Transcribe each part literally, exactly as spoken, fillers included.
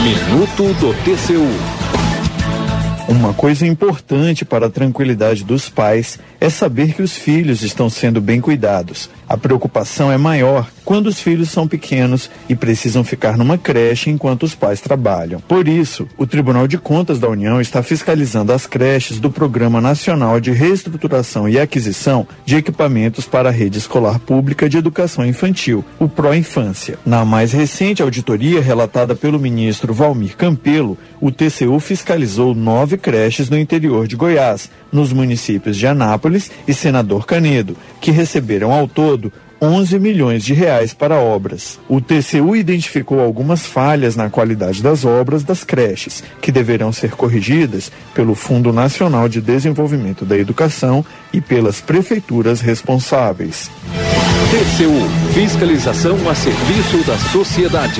Minuto do T C U. Uma coisa importante para a tranquilidade dos pais é saber que os filhos estão sendo bem cuidados. A preocupação é maior quando os filhos são pequenos e precisam ficar numa creche enquanto os pais trabalham. Por isso, o Tribunal de Contas da União está fiscalizando as creches do Programa Nacional de Reestruturação e Aquisição de Equipamentos para a Rede Escolar Pública de Educação Infantil, o Pró-Infância. Na mais recente auditoria relatada pelo ministro Valmir Campelo, o T C U fiscalizou nove creches no interior de Goiás, nos municípios de Anápolis e Senador Canedo, que receberam ao todo onze milhões de reais para obras. O T C U identificou algumas falhas na qualidade das obras das creches, que deverão ser corrigidas pelo Fundo Nacional de Desenvolvimento da Educação e pelas prefeituras responsáveis. T C U, fiscalização a serviço da sociedade.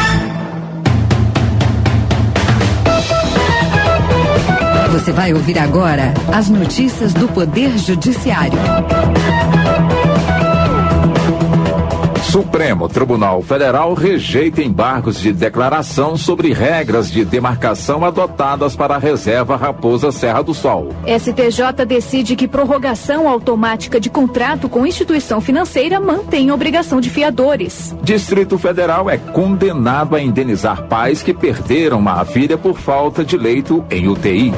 Você vai ouvir agora as notícias do Poder Judiciário. Supremo Tribunal Federal rejeita embargos de declaração sobre regras de demarcação adotadas para a reserva Raposa Serra do Sol. S T J decide que prorrogação automática de contrato com instituição financeira mantém obrigação de fiadores. Distrito Federal é condenado a indenizar pais que perderam uma filha por falta de leito em U T I.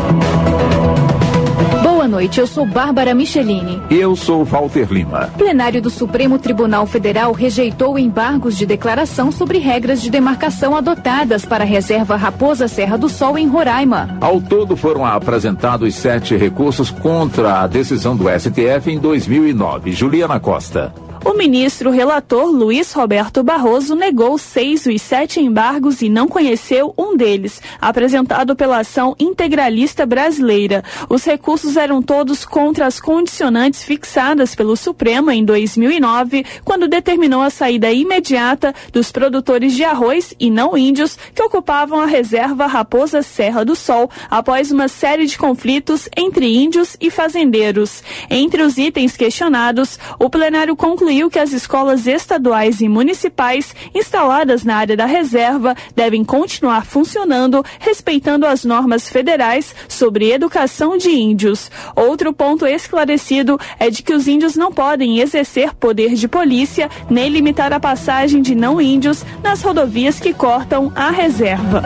Boa noite, eu sou Bárbara Michelini. E eu sou Walter Lima. O plenário do Supremo Tribunal Federal rejeitou embargos de declaração sobre regras de demarcação adotadas para a reserva Raposa Serra do Sol em Roraima. Ao todo foram apresentados sete recursos contra a decisão do S T F em dois mil e nove. Juliana Costa. O ministro relator Luiz Roberto Barroso negou seis dos sete embargos e não conheceu um deles, apresentado pela Ação Integralista Brasileira. Os recursos eram todos contra as condicionantes fixadas pelo Supremo em dois mil e nove, quando determinou a saída imediata dos produtores de arroz e não índios que ocupavam a reserva Raposa Serra do Sol após uma série de conflitos entre índios e fazendeiros. Entre os itens questionados, o plenário concluiu que as escolas estaduais e municipais instaladas na área da reserva devem continuar funcionando, respeitando as normas federais sobre educação de índios. Outro ponto esclarecido é de que os índios não podem exercer poder de polícia nem limitar a passagem de não índios nas rodovias que cortam a reserva.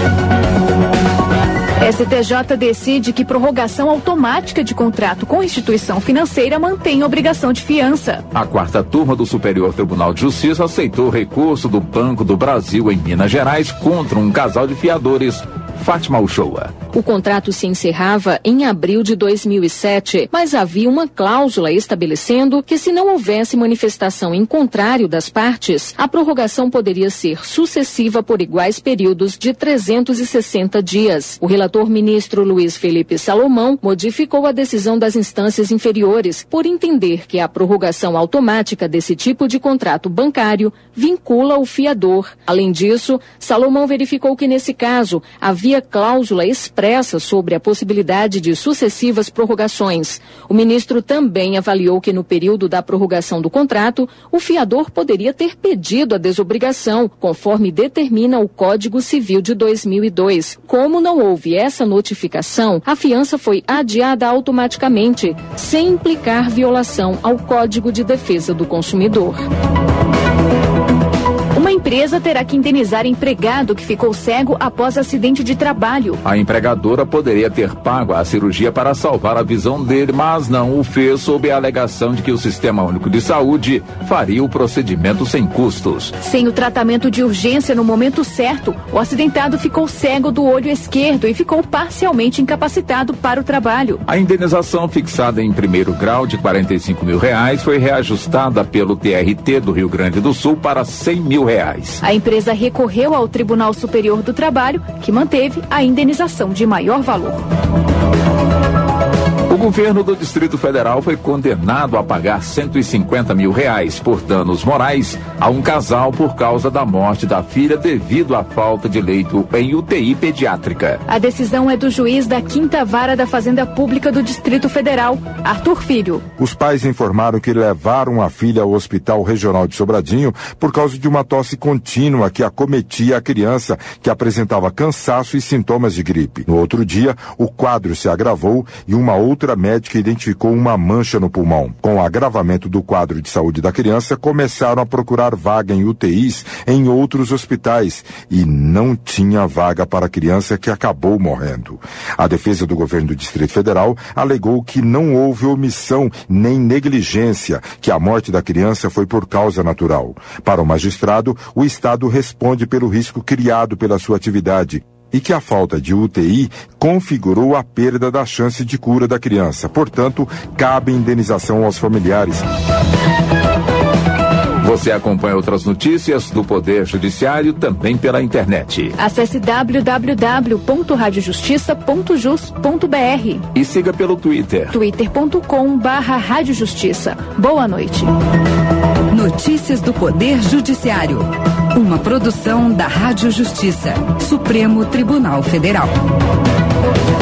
S T J decide que prorrogação automática de contrato com instituição financeira mantém obrigação de fiança. A quarta turma do Superior Tribunal de Justiça aceitou o recurso do Banco do Brasil em Minas Gerais contra um casal de fiadores. Fátima Uchoa. O contrato se encerrava em abril de dois mil e sete, mas havia uma cláusula estabelecendo que, se não houvesse manifestação em contrário das partes, a prorrogação poderia ser sucessiva por iguais períodos de trezentos e sessenta dias. O relator ministro Luiz Felipe Salomão modificou a decisão das instâncias inferiores por entender que a prorrogação automática desse tipo de contrato bancário vincula o fiador. Além disso, Salomão verificou que, nesse caso, havia cláusula expressa sobre a possibilidade de sucessivas prorrogações. O ministro também avaliou que, no período da prorrogação do contrato, o fiador poderia ter pedido a desobrigação, conforme determina o Código Civil de dois mil e dois. Como não houve essa notificação, a fiança foi adiada automaticamente, sem implicar violação ao Código de Defesa do Consumidor. Uma empresa terá que indenizar empregado que ficou cego após acidente de trabalho. A empregadora poderia ter pago a cirurgia para salvar a visão dele, mas não o fez sob a alegação de que o Sistema Único de Saúde faria o procedimento sem custos. Sem o tratamento de urgência no momento certo, o acidentado ficou cego do olho esquerdo e ficou parcialmente incapacitado para o trabalho. A indenização, fixada em primeiro grau de quarenta e cinco mil reais, foi reajustada pelo T R T do Rio Grande do Sul para cem mil reais. A empresa recorreu ao Tribunal Superior do Trabalho, que manteve a indenização de maior valor. O governo do Distrito Federal foi condenado a pagar cento e cinquenta mil reais por danos morais a um casal por causa da morte da filha devido à falta de leito em U T I pediátrica. A decisão é do juiz da Quinta Vara da Fazenda Pública do Distrito Federal, Arthur Filho. Os pais informaram que levaram a filha ao Hospital Regional de Sobradinho por causa de uma tosse contínua que acometia a criança, que apresentava cansaço e sintomas de gripe. No outro dia, o quadro se agravou e uma outra médica identificou uma mancha no pulmão. Com o agravamento do quadro de saúde da criança, começaram a procurar vaga em U T Is em outros hospitais e não tinha vaga para a criança, que acabou morrendo. A defesa do governo do Distrito Federal alegou que não houve omissão nem negligência, que a morte da criança foi por causa natural. Para o magistrado, o Estado responde pelo risco criado pela sua atividade e que a falta de U T I configurou a perda da chance de cura da criança. Portanto, cabe indenização aos familiares. Você acompanha outras notícias do Poder Judiciário também pela internet. Acesse w w w ponto rádio justiça ponto jus ponto b r e siga pelo Twitter. twitter ponto com barra rádio justiça. Boa noite. Notícias do Poder Judiciário. Uma produção da Rádio Justiça, Supremo Tribunal Federal.